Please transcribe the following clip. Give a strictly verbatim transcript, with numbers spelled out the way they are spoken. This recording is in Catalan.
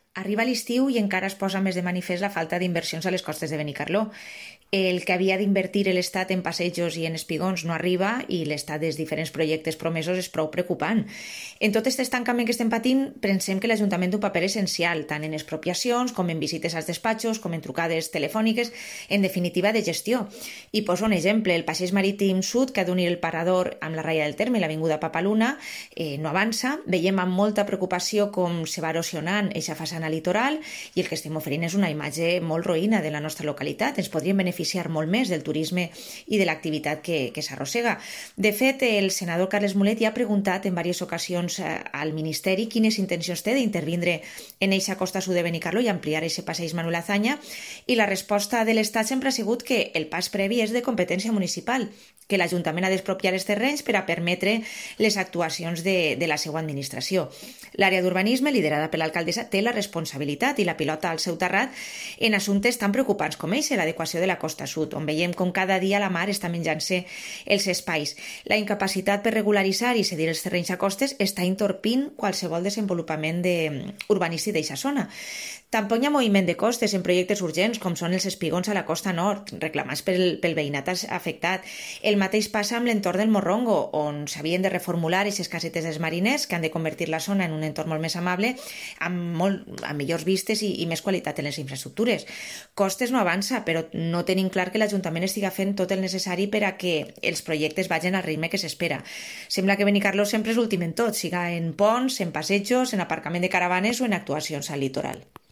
Arriba l'estiu i encara es posa més de manifest la falta d'inversions a les costes de Benicarló. El que havia d'invertir l'Estat en passejos i en espigons no arriba i l'estat dels diferents projectes promesos és prou preocupant. En tot aquest estancament que estem patint, pensem que l'Ajuntament té un paper essencial, tant en expropiacions com en visites als despatxos, com en trucades telefòniques, en definitiva de gestió. I poso un exemple, el passeig marítim sud que ha d'unir el Parador amb la Raia del Terme i l'Avinguda Papaluna eh, no avança. Veiem amb molta preocupació com se va erosionant eixa façana litoral i el que estem oferint és una imatge molt roïna de la nostra localitat. Ens podríem beneficiar molt més del turisme i de l'activitat que, que s'arrossega. De fet, el senador Carles Mulet ja ha preguntat en diverses ocasions al Ministeri quines intencions té d'intervindre en eixa costa sud de Benicarló i ampliar eixe passeig Manuel Azaña, i la resposta de l'Estat sempre ha sigut que el pas previ és de competència municipal, que l'Ajuntament ha d'expropiar els terrenys per a permetre les actuacions de, de la seva administració. L'àrea d'urbanisme, liderada per l'alcaldessa, té la responsabilitat i la pilota al seu terrat en assumptes tan preocupants com eixe, l'adequació de la costa sud, on veiem com cada dia la mar està menjant-se els espais. La incapacitat per regularitzar i cedir els terrenys a costes està entorpint qualsevol desenvolupament de, urbanístic d'eixa zona. Tampoc hi ha moviment de costes en projectes urgents com són els espigons a la costa nord, reclamats pel, pel veïnat afectat. El mateix passa amb l'entorn del Morrongo, on s'havien de reformular aquestes casetes dels mariners que han de convertir la zona en un entorn molt més amable, amb, molt, amb millors vistes i, i més qualitat en les infraestructures. Costes no avança, però no tenim clar que l'Ajuntament estiga fent tot el necessari per a que els projectes vagin al ritme que s'espera. Sembla que Benicarló sempre és l'últim en tot, siga en ponts, en passejos, en aparcament de caravanes o en actuacions al litoral.